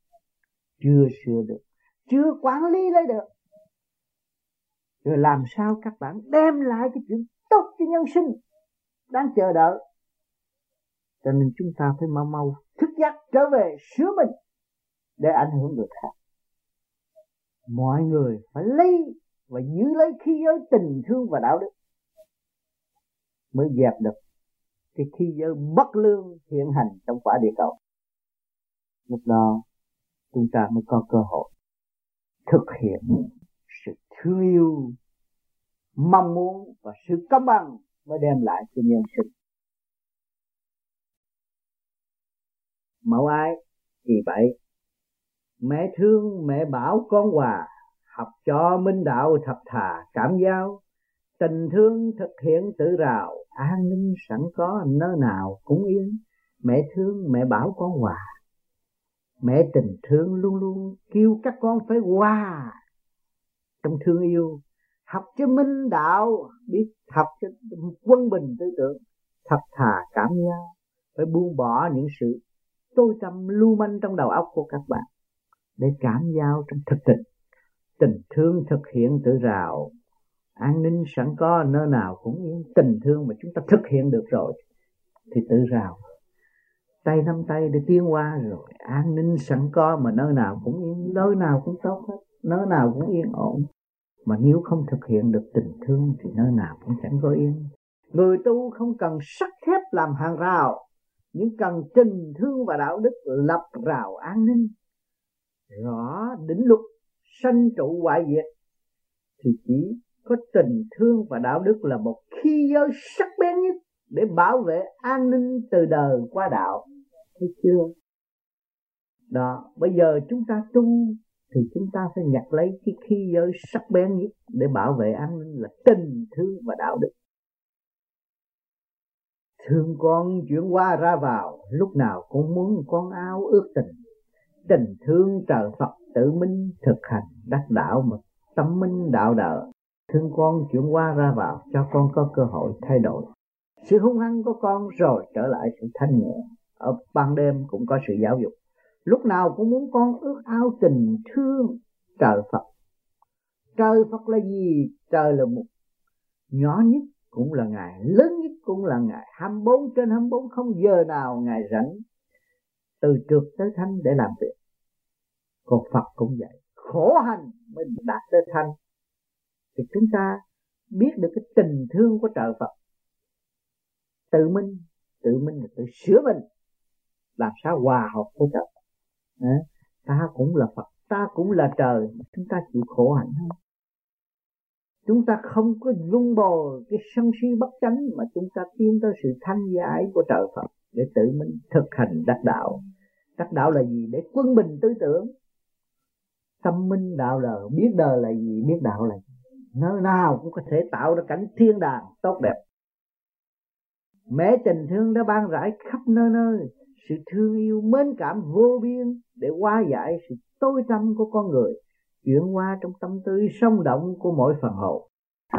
chưa quản lý lấy được. Rồi làm sao các bạn đem lại cái chuyện tốt cho nhân sinh đang chờ đợi. Cho nên chúng ta phải mau thức giấc trở về sửa mình để ảnh hưởng người khác. Mọi người phải lấy và giữ lấy khí giới tình thương và đạo đức mới dẹp được cái khí giới bất lương hiện hành trong quả địa cầu. Lúc đó chúng ta mới có cơ hội thực hiện sự thương yêu, mong muốn và sự công bằng mới đem lại cho nhân sinh. Mẫu ái vì vậy, mẹ thương mẹ bảo con hòa, học cho minh đạo thật thà cảm giao, tình thương thực hiện tự rào, an ninh sẵn có nơi nào cũng yên. Mẹ thương mẹ bảo con hòa, mẹ tình thương luôn luôn kêu các con phải hòa trong thương yêu, học cho minh đạo, biết học cho quân bình tư tưởng, thật thà cảm giao, phải buông bỏ những sự tối tăm lưu manh trong đầu óc của các bạn để cảm giao trong thực tình. Tình thương thực hiện tự rào, an ninh sẵn có nơi nào cũng yên. Tình thương mà chúng ta thực hiện được rồi thì tự rào, tay nắm tay để tiến qua rồi, an ninh sẵn có mà nơi nào cũng yên, nơi nào cũng tốt hết, nơi nào cũng yên ổn. Mà nếu không thực hiện được tình thương thì nơi nào cũng chẳng có yên. Người tu không cần sắt thép làm hàng rào, nhưng cần tình thương và đạo đức lập rào an ninh. Rõ định luật sanh trụ hoại diệt thì chỉ có tình thương và đạo đức là một khí giới sắc bén nhất để bảo vệ an ninh từ đời qua đạo. Thấy chưa? Đó, bây giờ chúng ta tu thì chúng ta phải nhặt lấy cái khí giới sắc bén nhất để bảo vệ an ninh là tình thương và đạo đức. Thương con chuyển qua ra vào, lúc nào cũng muốn con ao ước tình. Tình thương trời Phật tự minh thực hành đắc đạo mà tâm minh đạo đỡ. Thương con chuyển qua ra vào cho con có cơ hội thay đổi sự hung hăng của con rồi trở lại sự thanh nhẹ. Ở ban đêm cũng có sự giáo dục, lúc nào cũng muốn con ước ao tình thương trời Phật. Trời Phật là gì? Trời là một nhỏ nhất cũng là Ngài, lớn nhất cũng là Ngài, 24/24, không giờ nào Ngài rảnh từ trượt tới thanh để làm việc. Còn Phật cũng vậy, khổ hành mới đạt tới thanh. Thì chúng ta biết được cái tình thương của trời Phật, tự minh là tự sửa mình, làm sao hòa hợp với trời. Ta cũng là Phật, ta cũng là trời, chúng ta chịu khổ hạnh không? Chúng ta không có vun bồi cái sân si bất chánh mà chúng ta tiến tới sự thanh giải của trời Phật để tự mình thực hành đắc đạo. Đắc đạo là gì? Để quân bình tư tưởng, tâm minh đạo đời, biết đời là gì, biết đạo là gì. Nơi nào cũng có thể tạo ra cảnh thiên đàng tốt đẹp. Mẹ tình thương đã ban rải khắp nơi nơi sự thương yêu mến cảm vô biên để hóa giải sự tối tăm của con người, chuyển qua trong tâm tư sống động của mỗi phần hồn.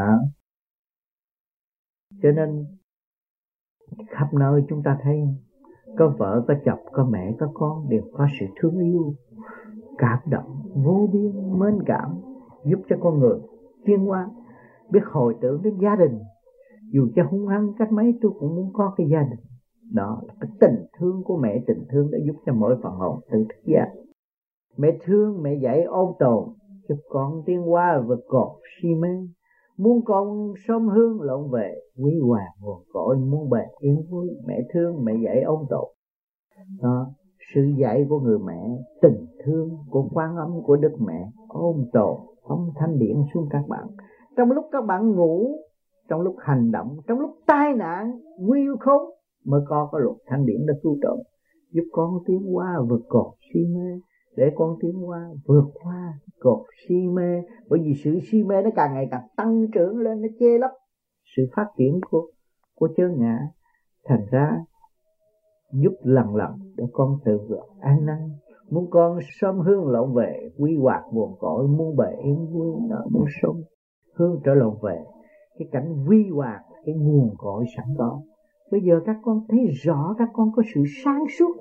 Cho nên khắp nơi chúng ta thấy có vợ, có chồng, có mẹ, có con đều có sự thương yêu, cảm động vô biên, mến cảm, giúp cho con người tiến hóa, biết hồi tưởng đến gia đình. Dù cho hung hăng cách mấy tôi cũng muốn có cái gia đình. Đó là cái tình thương của mẹ, tình thương đã giúp cho mỗi phần hồn tự thức giác. Mẹ thương, mẹ dạy ôn tồn, giúp con tiến hóa vượt cột si mê. Muốn con sớm hương lộn về, quý hoàng nguồn cội muốn bề yên vui. Mẹ thương, mẹ dạy ôn tồn. Đó, sự dạy của người mẹ, tình thương của Quan Âm, của Đức Mẹ, ôn tồn, phóng thanh điển xuống các bạn. Trong lúc các bạn ngủ, trong lúc hành động, trong lúc tai nạn, nguy khốn mới có cái luật thanh điển để cứu trợ, giúp con tiến qua vượt cột si mê, để con tiến qua vượt qua cột si mê. Bởi vì sự si mê nó càng ngày càng tăng trưởng lên, nó che lấp sự phát triển của chướng ngã. Thành ra giúp lần lần để con tự vượt an năng. Muốn con sớm hướng lộn về quy hoạch nguồn cội, muốn bề yên vui nó muốn sớm hướng trở lộn về cái cảnh quy hoạch cái nguồn cội sẵn có. Bây giờ các con thấy rõ, các con có sự sáng suốt,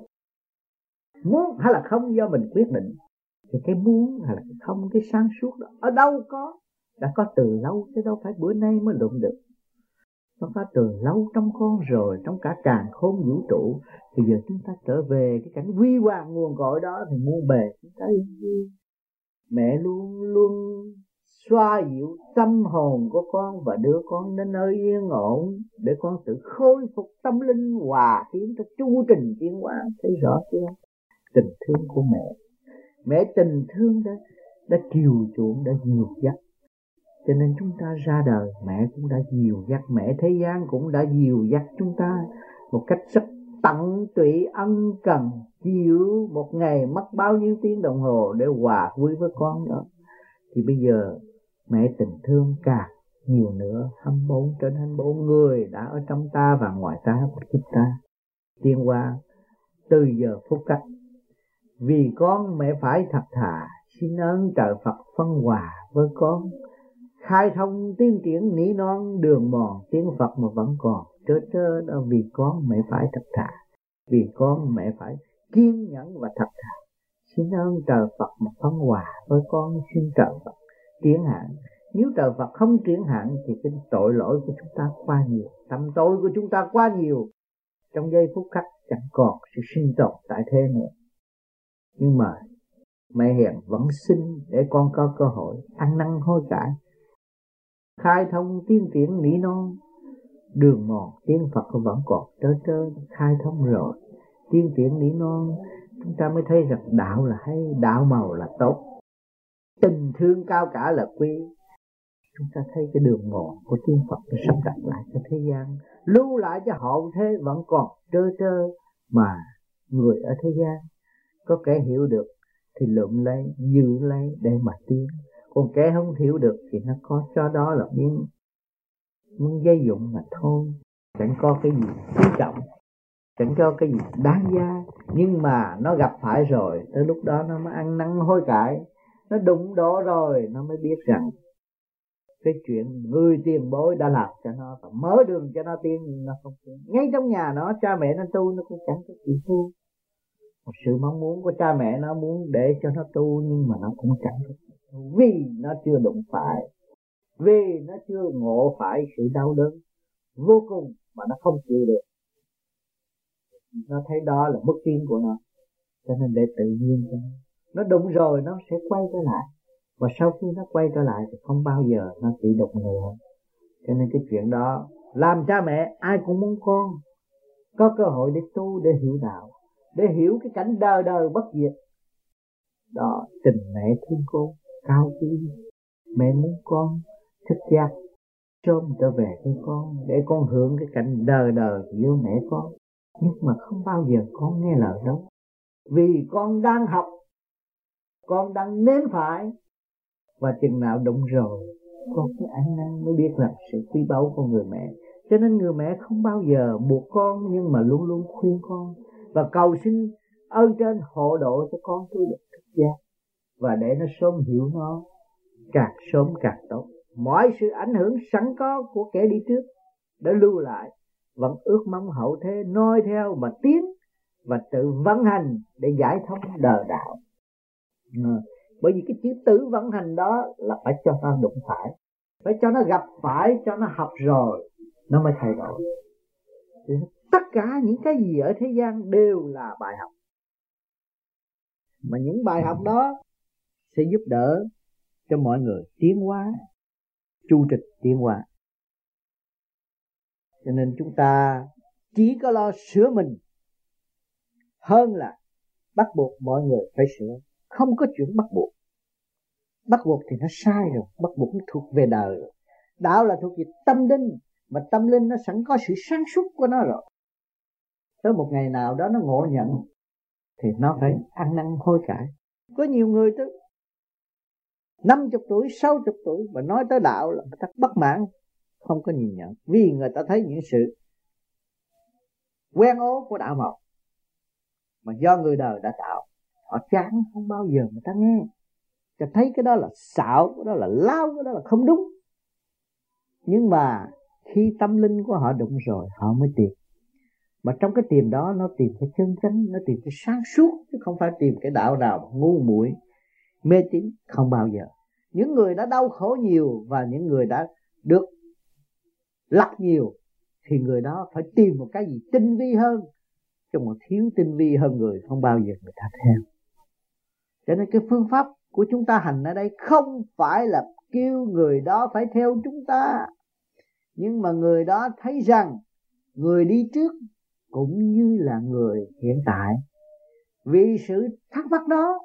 muốn hay là không do mình quyết định. Thì cái muốn hay là cái không, cái sáng suốt đó ở đâu có, đã có từ lâu chứ đâu phải bữa nay mới lượm được. Nó có từ lâu trong con rồi, trong cả càn khôn vũ trụ. Bây giờ chúng ta trở về cái cảnh huy hoàng nguồn cội đó thì muôn bề chúng ta yên vui. Mẹ luôn luôn xoa dịu tâm hồn của con và đưa con đến nơi yên ổn để con tự khôi phục tâm linh, hòa tiến trong chu trình tiến hóa. Thấy rõ chưa? Tình thương của mẹ, mẹ tình thương đã chiều chuộng, đã dìu dắt. Cho nên chúng ta ra đời mẹ cũng đã dìu dắt, mẹ thế gian cũng đã dìu dắt chúng ta một cách rất tận tụy, ân cần, chịu một ngày mất bao nhiêu tiếng đồng hồ để hòa vui với con đó. Thì bây giờ mẹ tình thương càng nhiều nữa, 24 trên 24 người đã ở trong ta và ngoài ta giúp ta tiến hóa từ giờ phút cách. Vì con mẹ phải thật thà xin ơn trời Phật phân hòa với con, khai thông tiến triển nỉ non đường mòn tiếng Phật mà vẫn còn trớ trơ đó. Vì con mẹ phải thật thà, vì con mẹ phải kiên nhẫn và thật thà. Xin ơn trời Phật mà phân hòa với con, xin trời Phật triển hạn. Nếu trời Phật không triển hạn thì cái tội lỗi của chúng ta quá nhiều, tâm tội của chúng ta quá nhiều. Trong giây phút khắc chẳng còn sự sinh tồn tại thế nữa. Nhưng mà mẹ hiền vẫn xin để con có cơ hội ăn năn hối cải, khai thông tiến triển nỉ non đường mòn tiếng Phật vẫn còn trớ trơ. Khai thông rồi tiến triển nỉ non, chúng ta mới thấy rằng đạo là hay, đạo màu là tốt, tình thương cao cả là quý. Chúng ta thấy cái đường mòn của tiếng Phật nó sắp đặt lại cho thế gian, lưu lại cho hậu thế vẫn còn trơ trơ. Mà người ở thế gian có kẻ hiểu được thì lượm lấy, giữ lấy để mà tiến. Còn kẻ không hiểu được thì nó có cho đó là muốn dây dụng mà thôi. Chẳng có cái gì quý trọng, chẳng có cái gì đáng giá. Nhưng mà nó gặp phải rồi, tới lúc đó nó mới ăn năn hối cải, nó đụng độ rồi nó mới biết rằng cái chuyện người tiền bối đã làm cho nó và mở đường cho nó tiến, nhưng nó không tiến. Ngay trong nhà nó, cha mẹ nó tu nó cũng chẳng có chịu tu. Một sự mong muốn của cha mẹ nó muốn để cho nó tu, nhưng mà nó cũng chẳng có chịu tu, vì nó chưa đụng phải, vì nó chưa ngộ phải sự đau đớn vô cùng mà nó không chịu được. Nó thấy đó là mức tiến của nó, cho nên để tự nhiên cho nó đụng rồi nó sẽ quay trở lại. Và sau khi nó quay trở lại thì không bao giờ nó chỉ đụng nữa. Cho nên cái chuyện đó làm cha mẹ ai cũng muốn con có cơ hội để tu, để hiểu đạo, để hiểu cái cảnh đời đời bất diệt đó. Tình mẹ thương cô cao quý, mẹ muốn con thức giác sớm trở về với con để con hưởng cái cảnh đời đời với mẹ con. Nhưng mà không bao giờ con nghe lời đâu, vì con đang học, con đang nếm phải. Và chừng nào đụng rồi con mới ăn năn, mới biết rằng sự quý báu của người mẹ. Cho nên người mẹ không bao giờ buộc con, nhưng mà luôn luôn khuyên con và cầu xin ơn trên hộ độ cho con tu được thức giác, và để nó sớm hiểu nó, càng sớm càng tốt. Mọi sự ảnh hưởng sẵn có của kẻ đi trước đã lưu lại, vẫn ước mong hậu thế noi theo và tiến và tự vận hành để giải thông đời đạo. Bởi vì cái chữ tự vận hành đó là phải cho nó đụng phải, phải cho nó gặp phải, cho nó học rồi nó mới thay đổi. Tất cả những cái gì ở thế gian đều là bài học, mà những bài học đó sẽ giúp đỡ cho mọi người tiến hóa, chu trình tiến hóa. Cho nên chúng ta chỉ có lo sửa mình hơn là bắt buộc mọi người phải sửa. Không có chuyện bắt buộc. Bắt buộc thì nó sai rồi, bắt buộc nó thuộc về đời rồi. Đạo là thuộc về tâm linh, mà tâm linh nó sẵn có sự sáng suốt của nó rồi. Tới một ngày nào đó nó ngộ nhận thì nó phải ăn năn hối cải. Có nhiều người tới 50 tuổi, 60 tuổi mà nói tới đạo là người ta bất mãn, không có nhìn nhận. Vì người ta thấy những sự quen ố của đạo màu mà do người đời đã tạo. Họ chán không bao giờ người ta nghe, cho thấy cái đó là xạo, cái đó là lao, cái đó là không đúng. Nhưng mà khi tâm linh của họ đụng rồi, họ mới tìm. Mà trong cái tìm đó, nó tìm cái chân chánh, nó tìm cái sáng suốt, chứ không phải tìm cái đạo nào ngu muội mê tín. Không bao giờ. Những người đã đau khổ nhiều và những người đã được lắc nhiều thì người đó phải tìm một cái gì tinh vi hơn, chứ mà thiếu tinh vi hơn người không bao giờ người ta theo. Cho nên cái phương pháp của chúng ta hành ở đây không phải là kêu người đó phải theo chúng ta, nhưng mà người đó thấy rằng người đi trước cũng như là người hiện tại, vì sự thắc mắc đó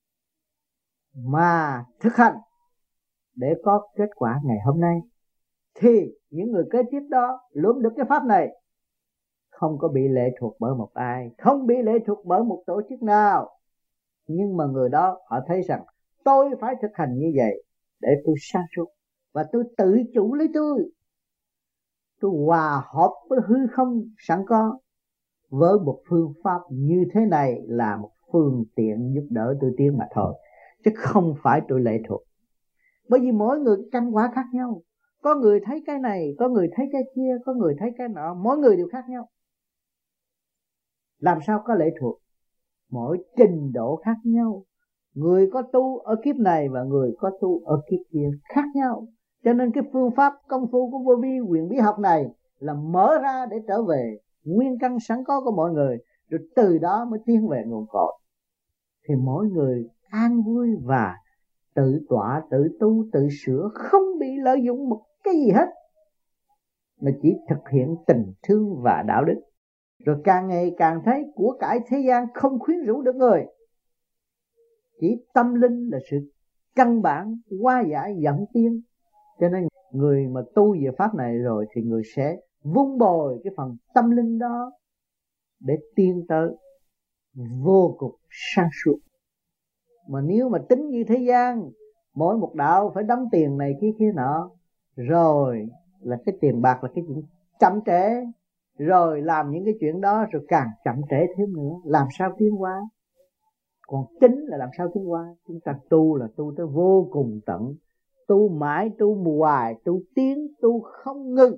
mà thực hành để có kết quả ngày hôm nay, thì những người kế tiếp đó lượm được cái pháp này, không có bị lệ thuộc bởi một ai, không bị lệ thuộc bởi một tổ chức nào. Nhưng mà người đó họ thấy rằng tôi phải thực hành như vậy để tôi sáng suốt, và tôi tự chủ lấy tôi hòa hợp với hư không sẵn có, với một phương pháp như thế này là một phương tiện giúp đỡ tôi tiến mà thôi, chứ không phải tôi lệ thuộc. Bởi vì mỗi người căn quả khác nhau, có người thấy cái này, có người thấy cái kia, có người thấy cái nọ, mỗi người đều khác nhau. Làm sao có lệ thuộc? Mỗi trình độ khác nhau. Người có tu ở kiếp này và người có tu ở kiếp kia khác nhau. Cho nên cái phương pháp công phu của vô vi huyền bí học này là mở ra để trở về nguyên căn sẵn có của mọi người, rồi từ đó mới tiến về nguồn cội. Thì mỗi người an vui và tự tọa, tự tu, tự sửa, không bị lợi dụng một cái gì hết, mà chỉ thực hiện tình thương và đạo đức. Rồi càng ngày càng thấy của cải thế gian không khuyến rũ được người. Chỉ tâm linh là sự căn bản, hóa giải dẫn tiến. Cho nên người mà tu về pháp này rồi thì người sẽ vun bồi cái phần tâm linh đó để tiến tới vô cùng sáng suốt. Mà nếu mà tính như thế gian, mỗi một đạo phải đóng tiền này kia nọ, rồi là cái tiền bạc là cái chuyện chậm trễ, rồi làm những cái chuyện đó rồi càng chậm trễ thêm nữa, làm sao tiến hóa? Còn chính là làm sao tiến hóa? Chúng ta tu là tu tới vô cùng tận, tu mãi, tu hoài, tu tiến, tu không ngừng.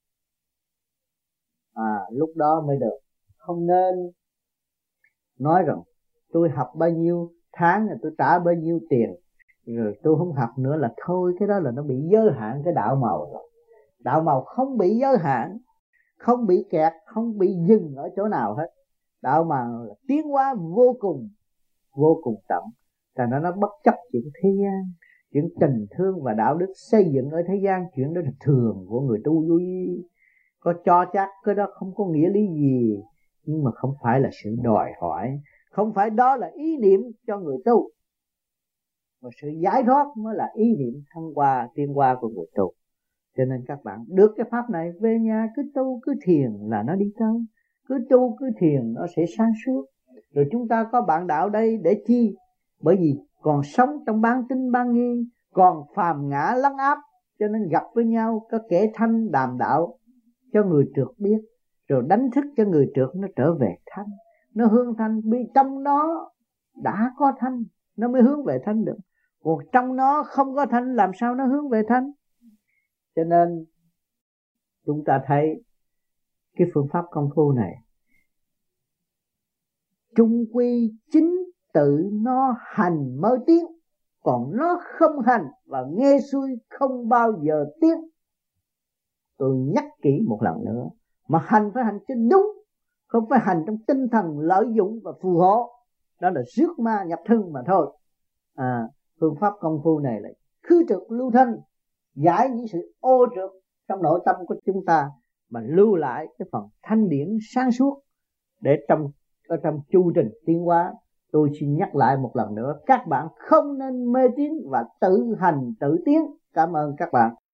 Lúc đó mới được. Không nên nói rằng tôi học bao nhiêu tháng rồi tôi trả bao nhiêu tiền rồi tôi không học nữa là thôi. Cái đó là nó bị giới hạn cái đạo màu rồi. Đạo màu không bị giới hạn, không bị kẹt, không bị dừng ở chỗ nào hết. Đạo màu là tiến hóa vô cùng tận. Thành ra nó bất chấp chuyện thế gian, chuyện tình thương và đạo đức xây dựng ở thế gian, chuyện đó là thường của người tu vô vi. Có cho chắc cái đó không có nghĩa lý gì, nhưng mà không phải là sự đòi hỏi, không phải đó là ý niệm cho người tu, mà sự giải thoát mới là ý niệm thăng hoa, tiến hóa của người tu. Cho nên các bạn được cái pháp này về nhà cứ tu cứ thiền là nó đi tới, cứ tu cứ thiền nó sẽ sáng suốt. Rồi chúng ta có bạn đạo đây để chi? Bởi vì còn sống trong bán tín bán nghi, còn phàm ngã lấn áp, cho nên gặp với nhau có kẻ thanh đàm đạo cho người trượt biết, rồi đánh thức cho người trượt nó trở về thanh, nó hướng thanh. Vì trong nó đã có thanh nó mới hướng về thanh được, còn trong nó không có thanh làm sao nó hướng về thanh? Cho nên chúng ta thấy cái phương pháp công phu này chung quy chính tự nó hành mới tiến, còn nó không hành và nghe xuôi không bao giờ tiến. Tôi nhắc kỹ một lần nữa, mà hành phải hành cho đúng, không phải hành trong tinh thần lợi dụng và phù hộ, đó là rước ma nhập thân mà thôi. Phương pháp công phu này là khứ trượt lưu thanh, giải những sự ô trượt trong nội tâm của chúng ta, mà lưu lại cái phần thanh điển sáng suốt để trong chu trình tiến hóa. Tôi xin nhắc lại một lần nữa, các bạn không nên mê tín và tự hành tự tiến. Cảm ơn các bạn.